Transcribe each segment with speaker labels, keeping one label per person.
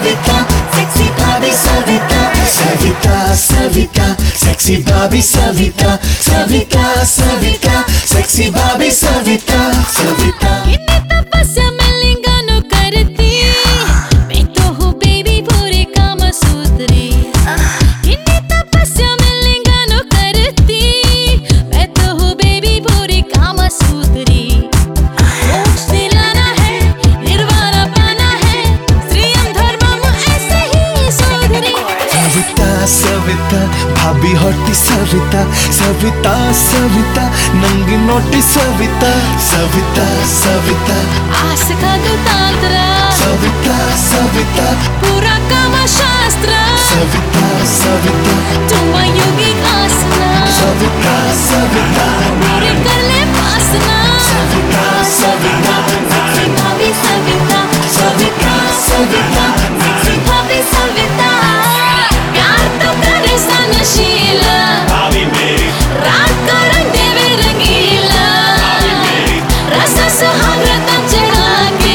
Speaker 1: Savita, sexy Bobby Savita. Savita, Savita, sexy Bobby Savita. Savita, Savita, sexy Bobby Savita. Savita.
Speaker 2: कितनी तपस्या मैं लिंगानो करती, मैं तो हूँ बेबी पूरी कामसूत्री। कितनी तपस्या मैं लिंगानो करती, मैं तो हूँ बेबी पूरी कामसूत्री। मोक्ष दिलाना है, निर्वाणा पाना है, श्रीयम धर्मम ऐसे ही सोधरी।
Speaker 1: Savita, Savita, भाभी होटी Savita. Savita, Savita, नंगी नोटी Savita. Savita, Savita,
Speaker 2: आस का दुतांतरा,
Speaker 1: Savita, Savita,
Speaker 2: पूरा कामा शास्त्र,
Speaker 1: Savita, Savita,
Speaker 2: तुम्हारा योगिक आसना,
Speaker 1: Savita, Savita,
Speaker 2: पूरे कर ले वासना।
Speaker 1: Savita, Savita,
Speaker 2: Sexy Bobby Savita,
Speaker 1: Savita, Savita,
Speaker 2: sexy Bobby Savita। प्यार तो करे सा नशीला, रात का रंग देवे रंगीला, रस सुहावरता चढ़ा के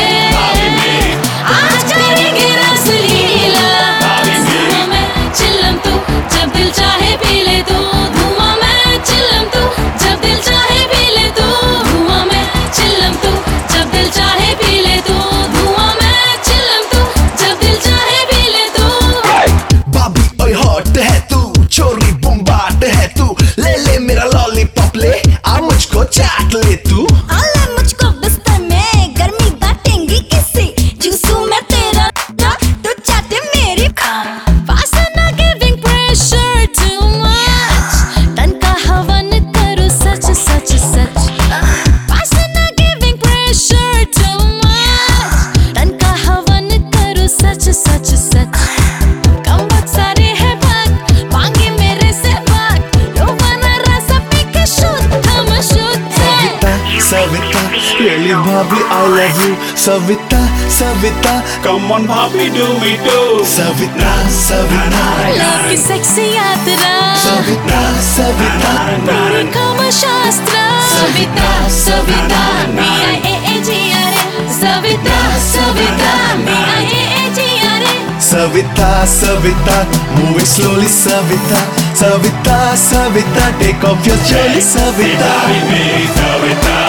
Speaker 2: आज करेंगे रासलीला। धुआं में चिल्लम तू जब दिल चाहे पी ले तू, धुआं में चिल्लम तू जब दिल चाहे पी ले तू, धुआं में चिल्लम तू जब दिल चाहे पी ले तू, धुआं में चिल्लम तू जब दिल चाहे पी ले तू।
Speaker 1: भाभी ओए हॉट है तू, छोरी बुम्बाट है तू, ले ले मेरा लॉलीपॉप ले, आ मुझको चाट ले तू।
Speaker 2: आले मुझको बिस्तर में गर्मी बांटेंगी किसी, जूसू मैं तेरा तू चाटे मेरी वासना गिविंग प्रेशर टू मच, तन का हवन करो सच सच सच। वासना गिविंग प्रेशर टू मच, तन का हवन करो सच सच सच। कम बहुत सारे हैं भाग मांगे मेरे से भाग, यौवना रस पी के शुद्ध हम शुद्ध है।
Speaker 1: Savita, really भाभी I love you. Savita, Savita,
Speaker 3: Come on, Bobby, do me do.
Speaker 1: Savita, Savita,
Speaker 2: love की सेक्सी यात्रा,
Speaker 1: Savita, Savita,
Speaker 2: पूरी काम शास्त्र। Savita Savita M-I-A-A-G-R-A, Savita Savita M-I-A-A-G-R-A।
Speaker 1: Savita, Savita, moving slowly Savita. Savita, Savita, take off your jolly Savita.
Speaker 3: Savita.